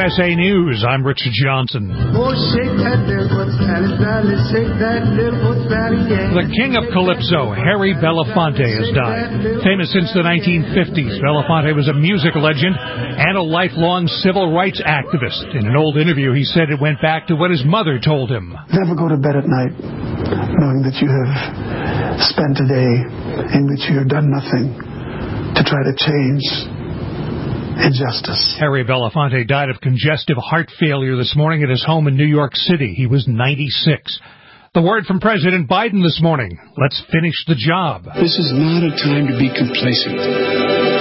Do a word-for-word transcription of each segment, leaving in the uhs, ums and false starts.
S A News, I'm Richard Johnson. Oh, shake that little foot, Sally, Sally, shake that little foot, Sally, yeah. The king of Calypso, Harry Belafonte, has died. Famous since the nineteen fifties, Belafonte was a music legend and a lifelong civil rights activist. In an old interview, he said it went back to what his mother told him. Never go to bed at night knowing that you have spent a day in which you have done nothing to try to change injustice. Harry Belafonte died of congestive heart failure this morning at his home in New York City. He was ninety-six. The word from President Biden this morning: let's finish the job. This is not a time to be complacent.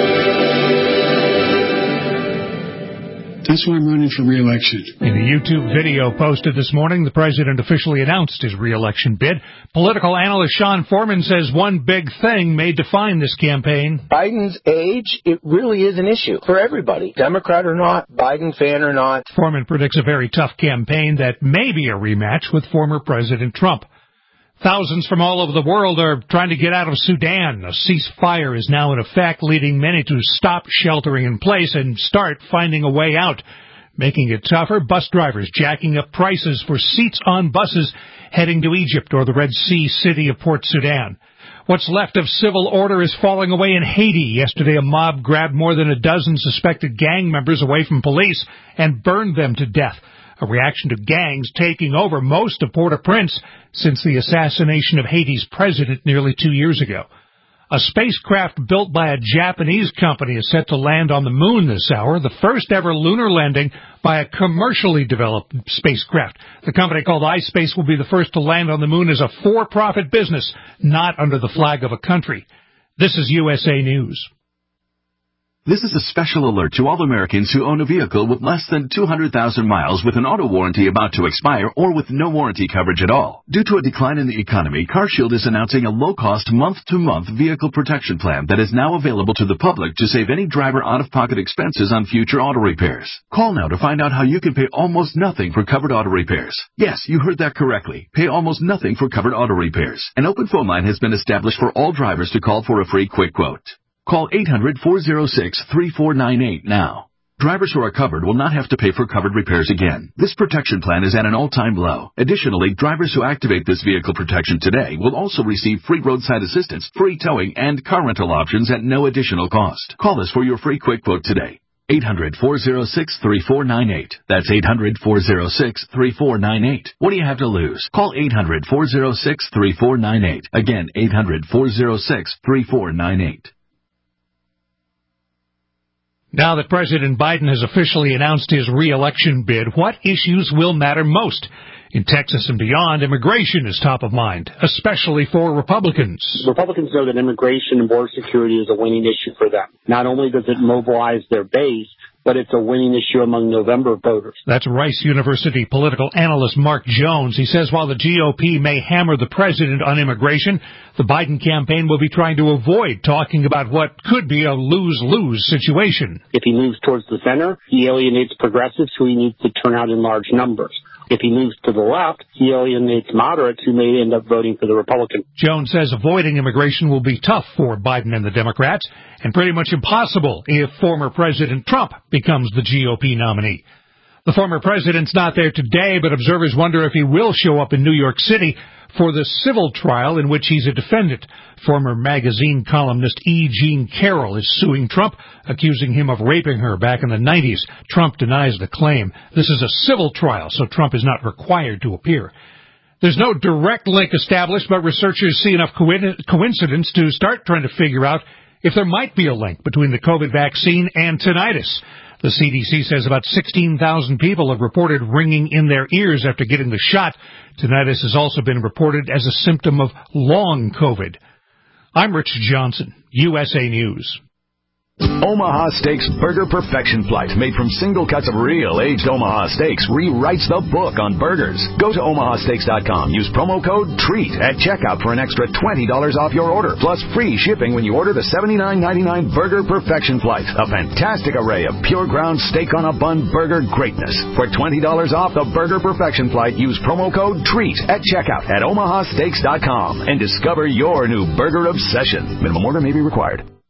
That's why I'm running for re-election. In a YouTube video posted this morning, the president officially announced his re-election bid. Political analyst Sean Foreman says one big thing may define this campaign. Biden's age, it really is an issue for everybody. Democrat or not, Biden fan or not. Foreman predicts a very tough campaign that may be a rematch with former President Trump. Thousands from all over the world are trying to get out of Sudan. A ceasefire is now in effect, leading many to stop sheltering in place and start finding a way out. Making it tougher, bus drivers jacking up prices for seats on buses heading to Egypt or the Red Sea city of Port Sudan. What's left of civil order is falling away in Haiti. Yesterday, a mob grabbed more than a dozen suspected gang members away from police and burned them to death. A reaction to gangs taking over most of Port-au-Prince since the assassination of Haiti's president nearly two years ago. A spacecraft built by a Japanese company is set to land on the moon this hour, the first ever lunar landing by a commercially developed spacecraft. The company called iSpace will be the first to land on the moon as a for-profit business, not under the flag of a country. This is U S A News. This is a special alert to all Americans who own a vehicle with less than two hundred thousand miles with an auto warranty about to expire or with no warranty coverage at all. Due to a decline in the economy, CarShield is announcing a low-cost month-to-month vehicle protection plan that is now available to the public to save any driver out-of-pocket expenses on future auto repairs. Call now to find out how you can pay almost nothing for covered auto repairs. Yes, you heard that correctly. Pay almost nothing for covered auto repairs. An open phone line has been established for all drivers to call for a free quick quote. Call eight hundred, four oh six, three four nine eight now. Drivers who are covered will not have to pay for covered repairs again. This protection plan is at an all-time low. Additionally, drivers who activate this vehicle protection today will also receive free roadside assistance, free towing, and car rental options at no additional cost. Call us for your free quick quote today. eight hundred, four oh six, three four nine eight. That's eight hundred, four oh six, three four nine eight. What do you have to lose? Call eight hundred, four oh six, three four nine eight. Again, eight hundred, four oh six, three four nine eight. Now that President Biden has officially announced his re-election bid, what issues will matter most? In Texas and beyond, immigration is top of mind, especially for Republicans. Republicans know that immigration and border security is a winning issue for them. Not only does it mobilize their base, but it's a winning issue among November voters. That's Rice University political analyst Mark Jones. He says while the G O P may hammer the president on immigration, the Biden campaign will be trying to avoid talking about what could be a lose-lose situation. If he moves towards the center, he alienates progressives who he needs to turn out in large numbers. If he moves to the left, he alienates moderates who may end up voting for the Republican. Jones says avoiding immigration will be tough for Biden and the Democrats, and pretty much impossible if former President Trump becomes the G O P nominee. The former president's not there today, but observers wonder if he will show up in New York City for the civil trial in which he's a defendant. Former magazine columnist E. Jean Carroll is suing Trump, accusing him of raping her back in the nineties. Trump denies the claim. This is a civil trial, so Trump is not required to appear. There's no direct link established, but researchers see enough coincidence to start trying to figure out if there might be a link between the COVID vaccine and tinnitus. The C D C says about sixteen thousand people have reported ringing in their ears after getting the shot. Tinnitus has also been reported as a symptom of long COVID. I'm Rich Johnson, U S A News. Omaha Steaks Burger Perfection Flight, made from single cuts of real aged Omaha steaks, rewrites the book on burgers. Go to omaha steaks dot com. Use promo code TREAT at checkout for an extra twenty dollars off your order, plus free shipping when you order the seventy-nine ninety-nine Burger Perfection Flight, a fantastic array of pure ground steak on a bun burger greatness. For twenty dollars off the Burger Perfection Flight, use promo code TREAT at checkout at omaha steaks dot com and discover your new burger obsession. Minimum order may be required.